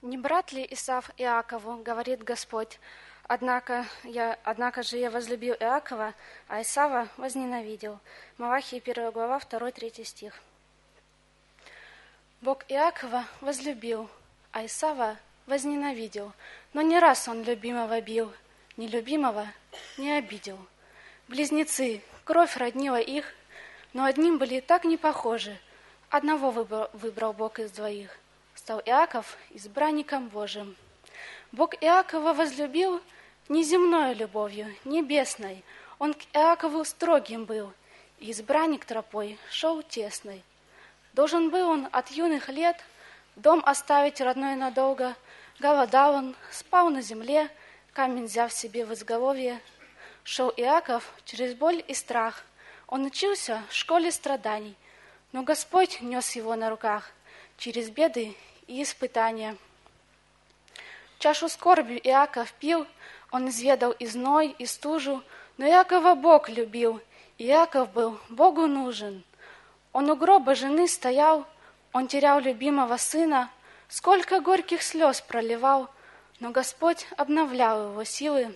Не брат ли Исав Иакову, говорит Господь, однако же я возлюбил Иакова, а Исава возненавидел. Малахии 1 глава, 2-3 стих. Бог Иакова возлюбил, а Исава возненавидел. Но не раз он любимого бил, нелюбимого не обидел. Близнецы, кровь роднила их, но одним были так не похожи. Одного выбрал Бог из двоих. Стал Иаков избранником Божьим. Бог Иакова возлюбил не земной любовью, небесной. Он к Иакову строгим был, и избранник тропой шел тесной. Должен был он от юных лет дом оставить родной надолго. Голодал он, спал на земле, камень взяв себе в изголовье. Шел Иаков через боль и страх. Он учился в школе страданий, но Господь нес его на руках через беды и испытания. Чашу скорби Иаков пил, он изведал и зной, и стужу, но Иакова Бог любил, и Иаков был Богу нужен. Он у гроба жены стоял, он терял любимого сына, сколько горьких слез проливал, но Господь обновлял его силы.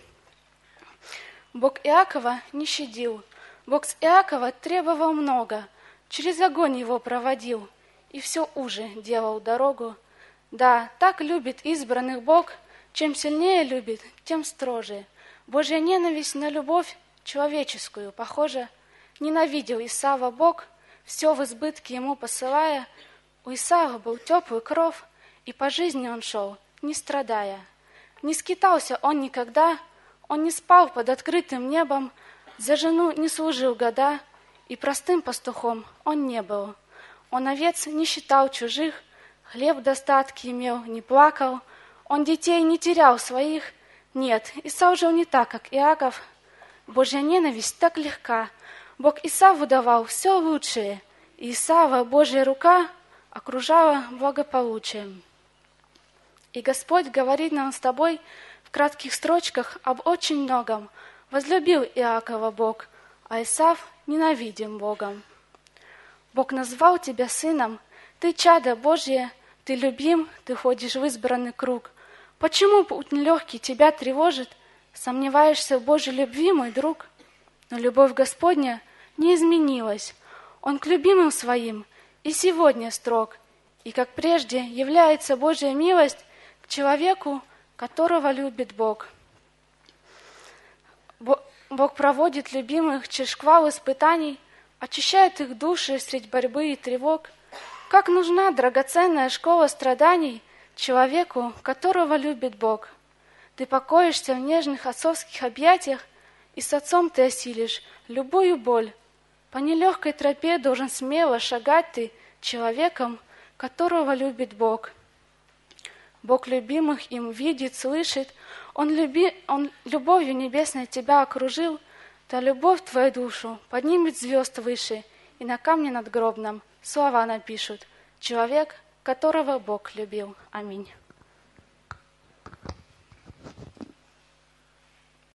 Бог Иакова не щадил, Бог с Иакова требовал много, через огонь его проводил, и все уже делал дорогу. Да, так любит избранных Бог, чем сильнее любит, тем строже. Божья ненависть на любовь человеческую похожа. Ненавидел Исава Бог, все в избытке ему посылая. У Исава был теплый кров, и по жизни он шел, не страдая. Не скитался он никогда, он не спал под открытым небом, за жену не служил года, и простым пастухом он не был. Он овец не считал чужих, хлеб в достатке имел, не плакал. Он детей не терял своих. Нет, Исав жил не так, как Иаков. Божья ненависть так легка. Бог Исаву давал все лучшее, и Исава Божья рука окружала благополучием. И Господь говорит нам с тобой в кратких строчках об очень многом. Возлюбил Иакова Бог, а Исав ненавидим Богом. Бог назвал тебя сыном, ты чадо Божье, ты любим, ты ходишь в избранный круг. Почему путь нелегкий тебя тревожит? Сомневаешься в Божьей любви, мой друг? Но любовь Господня не изменилась. Он к любимым своим и сегодня строг. И как прежде является Божья милость к человеку, которого любит Бог. Бог проводит любимых через шквал испытаний, очищает их души средь борьбы и тревог. Как нужна драгоценная школа страданий человеку, которого любит Бог. Ты покоишься в нежных отцовских объятиях, и с отцом ты осилишь любую боль. По нелегкой тропе должен смело шагать ты человеком, которого любит Бог. Бог любимых им видит, слышит, Он любовью небесной тебя окружил, та любовь твою душу поднимет звезд выше, и на камне надгробном слова напишут: человек, которого Бог любил. Аминь.